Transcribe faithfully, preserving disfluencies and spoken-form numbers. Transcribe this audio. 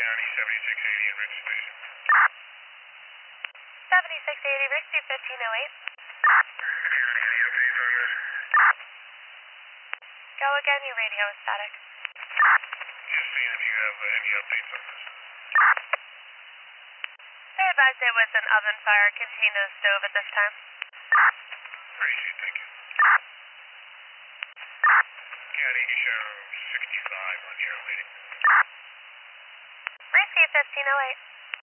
County, seventy-six eighty in Rick Station. seventy-six eighty, Rixie fifteen oh eight. County, any updates on this? Go again, your radio is static. Just seeing if you have uh, any updates on this. They advised it was an oven fire contained in a stove at this time. Appreciate it, thank you. County, you show sixty-five on the air lady. Rixie fifteen oh eight.